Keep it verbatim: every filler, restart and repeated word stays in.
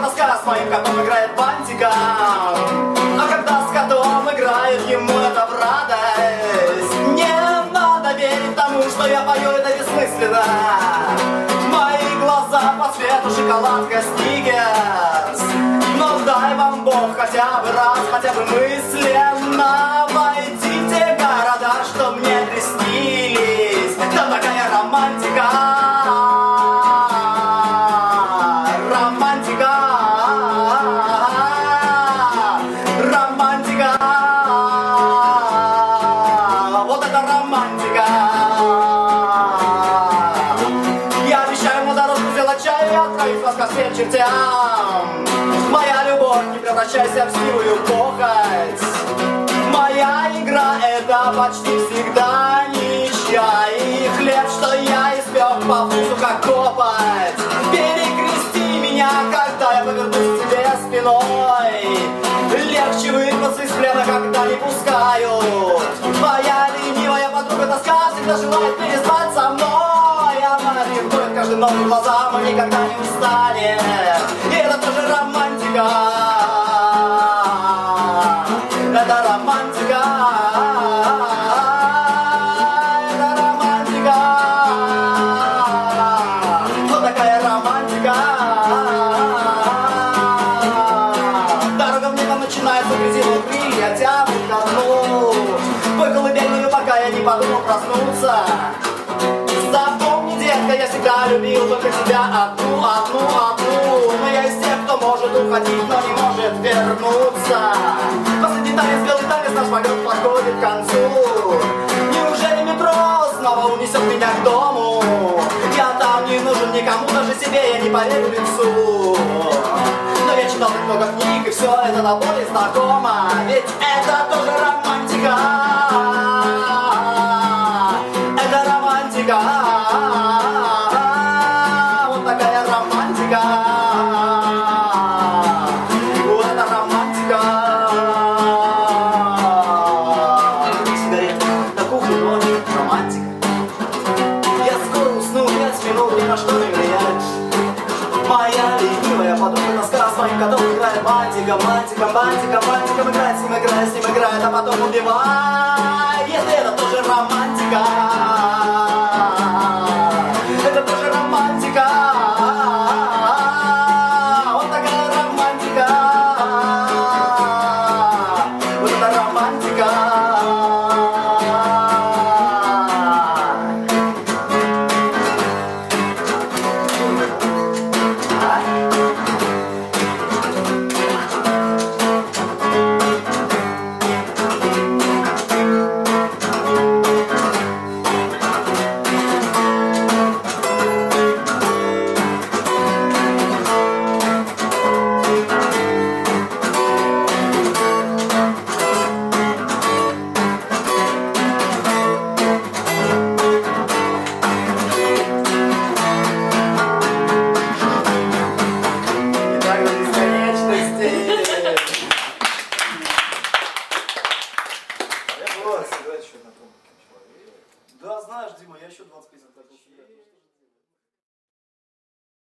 доска с моим котом играет бантиком. А когда с котом играет, ему это в радость. Не надо верить тому, что я пою, это бессмысленно. Мои глаза по цвету шоколадка Сникерс. Но дай вам Бог хотя бы раз, хотя бы мысленно войти в те города, что мне приснились. Там такая романтика, романтика, романтика. Вот это романтика. Я обещаю ему дорожку сделать чай и отправить вас ко всем чертям. Моя любовь, не превращайся в сивую похоть. Моя игра — это почти всегда ничья. И хлеб, что я испек, по вкусу как копоть. Перекрести меня, когда я повернусь к тебе спиной. Легче вырваться из плена, когда не пускают. Твоя ленивая подруга тоска всегда желает переспать со мной. Она ревнует каждым новым глазам, мы никогда не устанем. И это тоже романтика. Это романтика. Это романтика. Вот такая романтика. Дорога в небо начинается, грязевые крылья тянут ко дну. Твой колыбельную, пока я не подумал проснуться. Запомни, детка, я всегда любил только тебя одну, одну, одну. Но я из тех, кто может уходить, но не может вернуться. Последний танец, белый танец, наш полет подходит к концу. Неужели метро снова унесет меня к дому? Я там не нужен никому, даже себе я не поверю лицу. Но я читал так много книг, и все это до боли знакомо. Ведь это тоже романтика. Это романтика. Вот такая романтика. Вот это романтика. Сигарет на кухне, ночь, романтика. Я скоро усну, пять минут, ни на что не влияет. Моя ленивая подруга тоска с моим котом играет бантиком, бантиком, бантиком, бантиком. Играет с ним, играет с ним, играет, а потом убивает. Если это тоже романтика. Это тоже романтика. Вот такая романтика. Вот это романтика. Да, знаешь, Дима, я еще двадцать пятьдесят.